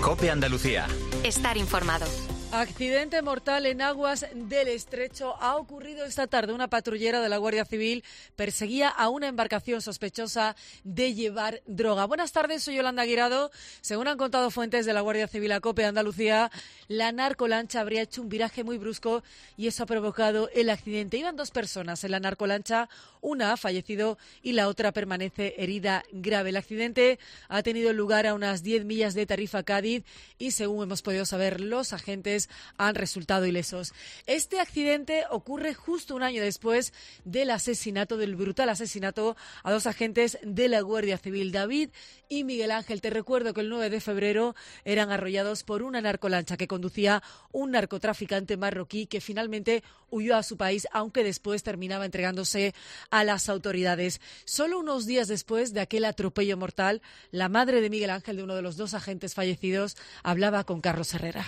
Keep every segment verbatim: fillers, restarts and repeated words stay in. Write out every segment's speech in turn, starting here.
COPE Andalucía. Estar informado. Accidente mortal en aguas del Estrecho ha ocurrido esta tarde. Una patrullera de la Guardia Civil perseguía a una embarcación sospechosa de llevar droga. Buenas tardes, soy Yolanda Guirado. Según han contado fuentes de la Guardia Civil a COPE Andalucía, la narcolancha habría hecho un viraje muy brusco y eso ha provocado el accidente. Iban dos personas en la narcolancha, una ha fallecido y la otra permanece herida grave. El accidente ha tenido lugar a unas diez millas de Tarifa, Cádiz, y según hemos podido saber, los agentes han resultado ilesos. Este accidente ocurre justo un año después del asesinato, del brutal asesinato a dos agentes de la Guardia Civil, David y Miguel Ángel. Te recuerdo que el nueve de febrero eran arrollados por una narcolancha que conducía un narcotraficante marroquí que finalmente huyó a su país, aunque después terminaba entregándose a las autoridades. Solo unos días después de aquel atropello mortal, la madre de Miguel Ángel, de uno de los dos agentes fallecidos, hablaba con Carlos Herrera.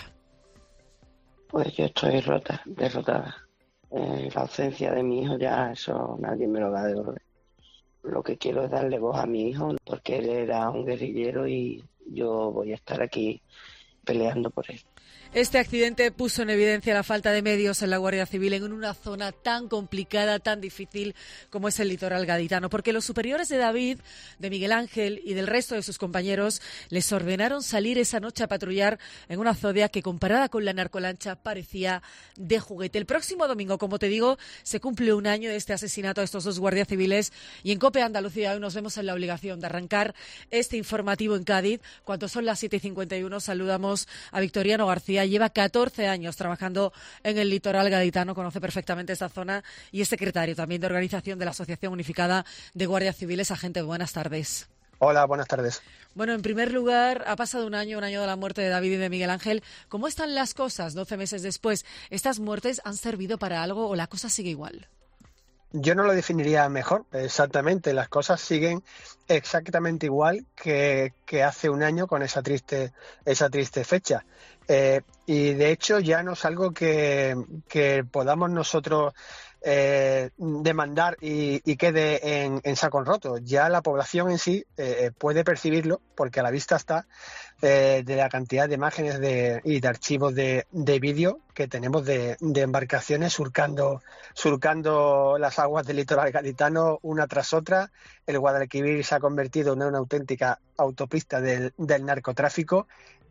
Pues yo estoy rota, derrotada. Eh, la ausencia de mi hijo ya eso nadie me lo va a devolver. Lo que quiero es darle voz a mi hijo porque él era un guerrillero y yo voy a estar aquí peleando por él. Este accidente puso en evidencia la falta de medios en la Guardia Civil en una zona tan complicada, tan difícil como es el litoral gaditano, porque los superiores de David, de Miguel Ángel y del resto de sus compañeros les ordenaron salir esa noche a patrullar en una zona que, comparada con la narcolancha, parecía de juguete. El próximo domingo, como te digo, se cumple un año de este asesinato a estos dos guardias civiles y en COPE Andalucía hoy nos vemos en la obligación de arrancar este informativo en Cádiz. Cuando son las siete y cincuenta y uno, saludamos a Victoriano García. Lleva catorce años trabajando en el litoral gaditano, conoce perfectamente esta zona y es secretario también de organización de la Asociación Unificada de Guardias Civiles. Agente, buenas tardes. Hola, buenas tardes. Bueno, en primer lugar, ha pasado un año, un año de la muerte de David y de Miguel Ángel. ¿Cómo están las cosas doce meses después? ¿Estas muertes han servido para algo o la cosa sigue igual? Yo no lo definiría mejor, exactamente. Las cosas siguen exactamente igual que, que hace un año con esa triste, esa triste fecha. Eh, y de hecho ya no es algo que, que podamos nosotros eh, demandar y, y quede en, en saco roto. Ya la población en sí eh, puede percibirlo porque a la vista está eh, de la cantidad de imágenes de, y de archivos de, de vídeo que tenemos de, de embarcaciones surcando, surcando las aguas del litoral gaditano una tras otra. El Guadalquivir se ha convertido en una auténtica autopista del, del narcotráfico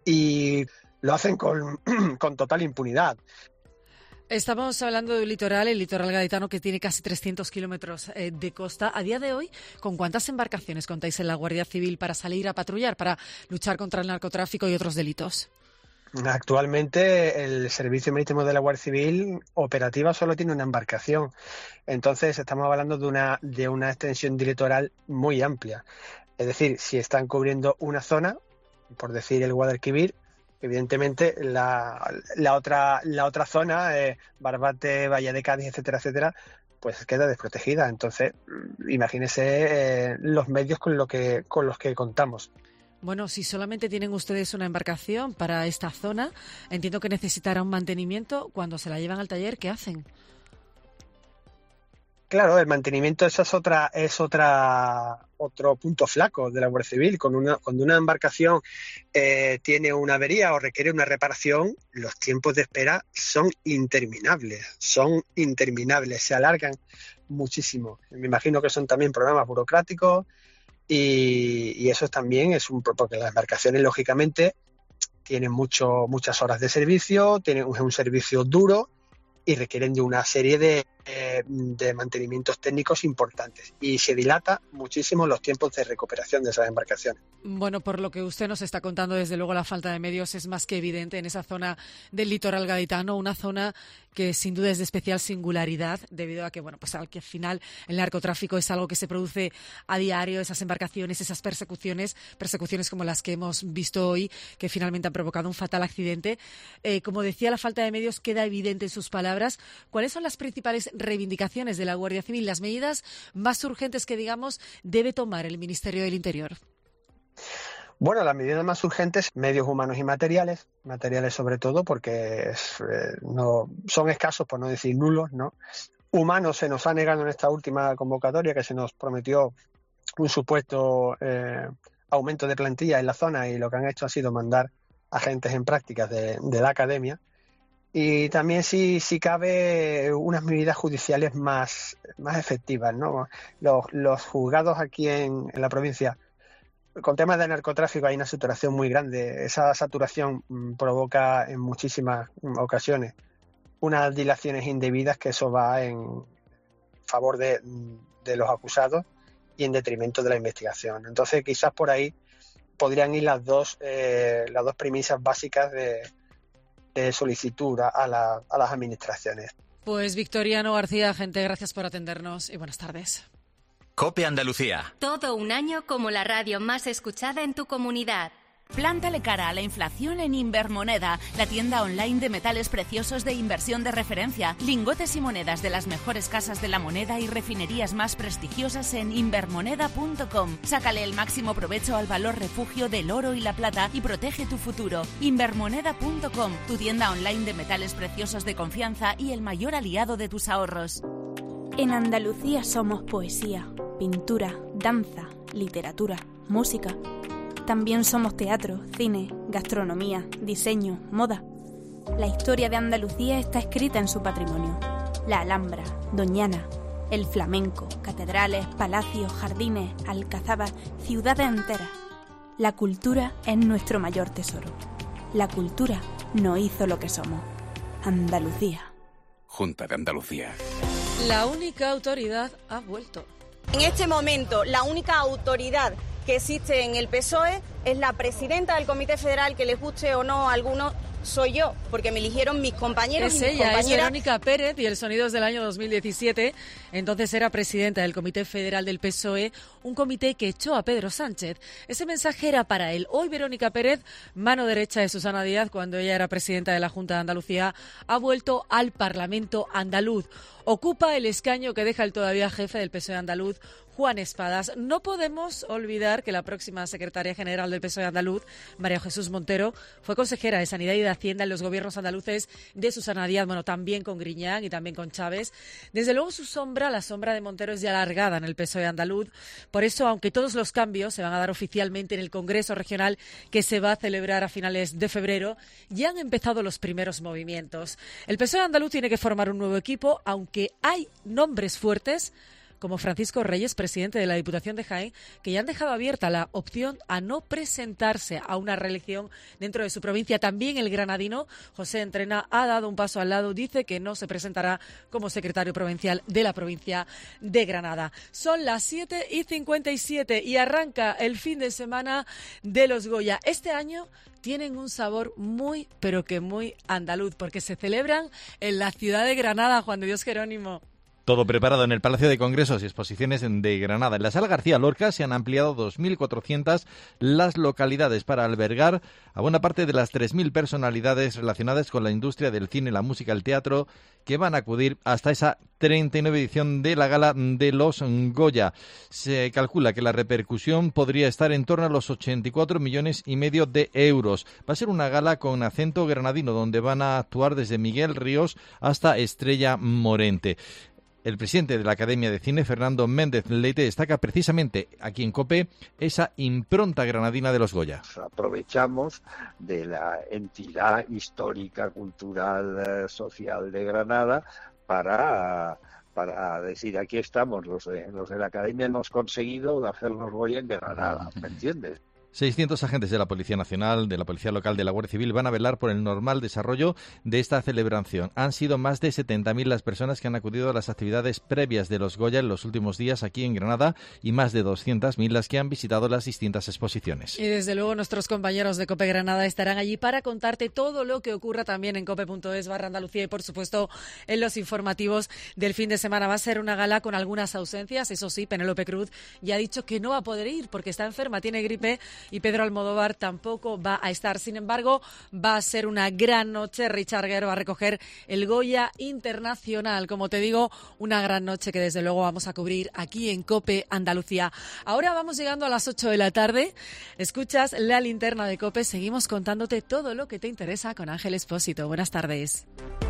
y lo hacen con, con total impunidad. Estamos hablando de un litoral, el litoral gaditano, que tiene casi trescientos kilómetros eh, de costa. A día de hoy, ¿con cuántas embarcaciones contáis en la Guardia Civil para salir a patrullar, para luchar contra el narcotráfico y otros delitos? Actualmente el Servicio Marítimo de la Guardia Civil operativa solo tiene una embarcación. Entonces estamos hablando de una, de una extensión de litoral muy amplia. Es decir, si están cubriendo una zona, por decir el Guadalquivir, evidentemente la, la otra la otra zona, eh, Barbate, Bahía de Cádiz, etcétera, etcétera, pues queda desprotegida. Entonces, imagínese eh, los medios con lo que con los que contamos. Bueno, si solamente tienen ustedes una embarcación para esta zona, entiendo que necesitará un mantenimiento. Cuando se la llevan al taller, ¿qué hacen? Claro, el mantenimiento esa es otra es otra otro punto flaco de la Guardia Civil. Con una, cuando una embarcación eh, tiene una avería o requiere una reparación, los tiempos de espera son interminables, son interminables, se alargan muchísimo. Me imagino que son también problemas burocráticos y, y eso también es un porque las embarcaciones lógicamente tienen mucho muchas horas de servicio, tienen un, un servicio duro y requieren de una serie de, eh, de mantenimientos técnicos importantes y se dilata muchísimo los tiempos de recuperación de esas embarcaciones. Bueno, por lo que usted nos está contando, desde luego la falta de medios es más que evidente en esa zona del litoral gaditano, una zona que sin duda es de especial singularidad debido a que, bueno, pues al que al final el narcotráfico es algo que se produce a diario, esas embarcaciones, esas persecuciones, persecuciones como las que hemos visto hoy, que finalmente han provocado un fatal accidente. Eh, como decía, la falta de medios queda evidente en sus palabras. ¿Cuáles son las principales reivindicaciones de la Guardia Civil, las medidas más urgentes que, digamos, debe tomar el Ministerio del Interior? Bueno, las medidas más urgentes, medios humanos y materiales, materiales sobre todo porque es, eh, no son escasos, por no decir nulos, ¿no? Humanos se nos ha negado en esta última convocatoria, que se nos prometió un supuesto eh, aumento de plantilla en la zona y lo que han hecho ha sido mandar agentes en prácticas de, de la academia. Y también, si, si cabe, unas medidas judiciales más, más efectivas, ¿no? Los, los juzgados aquí en, en la provincia, con temas de narcotráfico hay una saturación muy grande. Esa saturación mm, provoca en muchísimas ocasiones unas dilaciones indebidas, que eso va en favor de, de los acusados y en detrimento de la investigación. Entonces, quizás por ahí podrían ir las dos, eh, las dos premisas básicas de, de solicitud a, la, a las administraciones. Pues Victoriano García, gente, gracias por atendernos y buenas tardes. COPE Andalucía. Todo un año como la radio más escuchada en tu comunidad. Plántale cara a la inflación en Invermoneda, la tienda online de metales preciosos de inversión de referencia. Lingotes y monedas de las mejores casas de la moneda y refinerías más prestigiosas en invermoneda punto com. Sácale el máximo provecho al valor refugio del oro y la plata y protege tu futuro. invermoneda punto com, tu tienda online de metales preciosos de confianza y el mayor aliado de tus ahorros. En Andalucía somos poesía, pintura, danza, literatura, música. También somos teatro, cine, gastronomía, diseño, moda. La historia de Andalucía está escrita en su patrimonio. La Alhambra, Doñana, el flamenco, catedrales, palacios, jardines, alcazabas, ciudades enteras. La cultura es nuestro mayor tesoro. La cultura nos hizo lo que somos. Andalucía. Junta de Andalucía. La única autoridad ha vuelto. En este momento, la única autoridad que existe en el P S O E es la presidenta del Comité Federal, que les guste o no a algunos, soy yo, porque me eligieron mis compañeros es y mis ella, compañeras. Es Verónica Pérez, y el sonido es del año dos mil diecisiete. Entonces era presidenta del Comité Federal del P S O E, un comité que echó a Pedro Sánchez. Ese mensaje era para él. Hoy Verónica Pérez, mano derecha de Susana Díaz, cuando ella era presidenta de la Junta de Andalucía, ha vuelto al Parlamento andaluz. Ocupa el escaño que deja el todavía jefe del P S O E andaluz, Juan Espadas. No podemos olvidar que la próxima secretaria general del P S O E andaluz, María Jesús Montero, fue consejera de Sanidad y de Hacienda en los gobiernos andaluces de Susana Díaz, bueno, también con Griñán y también con Chávez. Desde luego su sombra, la sombra de Montero, es ya alargada en el P S O E andaluz. Por eso, aunque todos los cambios se van a dar oficialmente en el Congreso Regional que se va a celebrar a finales de febrero, ya han empezado los primeros movimientos. El P S O E andaluz tiene que formar un nuevo equipo, aunque hay nombres fuertes como Francisco Reyes, presidente de la Diputación de Jaén, que ya han dejado abierta la opción a no presentarse a una reelección dentro de su provincia. También el granadino José Entrena ha dado un paso al lado, dice que no se presentará como secretario provincial de la provincia de Granada. Son las siete y cincuenta y siete y arranca el fin de semana de los Goya. Este año tienen un sabor muy, pero que muy andaluz, porque se celebran en la ciudad de Granada, Juan de Dios Jerónimo. Todo preparado en el Palacio de Congresos y Exposiciones de Granada. En la Sala García Lorca se han ampliado dos mil cuatrocientas las localidades para albergar a buena parte de las tres mil personalidades relacionadas con la industria del cine, la música, el teatro, que van a acudir hasta esa treinta y nueve edición de la Gala de los Goya. Se calcula que la repercusión podría estar en torno a los ochenta y cuatro millones y medio de euros. Va a ser una gala con acento granadino, donde van a actuar desde Miguel Ríos hasta Estrella Morente. El presidente de la Academia de Cine, Fernando Méndez Leite, destaca precisamente aquí en COPE esa impronta granadina de los Goya. Aprovechamos de la entidad histórica, cultural, social de Granada para, para decir, aquí estamos, los de, los de la Academia hemos conseguido hacer los Goya en Granada, ¿me entiendes? seiscientos agentes de la Policía Nacional, de la Policía Local, de la Guardia Civil van a velar por el normal desarrollo de esta celebración. Han sido más de setenta mil las personas que han acudido a las actividades previas de los Goya en los últimos días aquí en Granada y más de doscientas mil las que han visitado las distintas exposiciones. Y desde luego nuestros compañeros de COPE Granada estarán allí para contarte todo lo que ocurra también en cope.es barra Andalucía y por supuesto en los informativos del fin de semana. Va a ser una gala con algunas ausencias, eso sí, Penélope Cruz ya ha dicho que no va a poder ir porque está enferma, tiene gripe, y Pedro Almodóvar tampoco va a estar. Sin embargo, va a ser una gran noche. Richard Gere va a recoger el Goya Internacional. Como te digo, una gran noche que desde luego vamos a cubrir aquí en COPE Andalucía. Ahora vamos llegando a las ocho de la tarde. Escuchas la linterna de COPE. Seguimos contándote todo lo que te interesa con Ángel Expósito. Buenas tardes.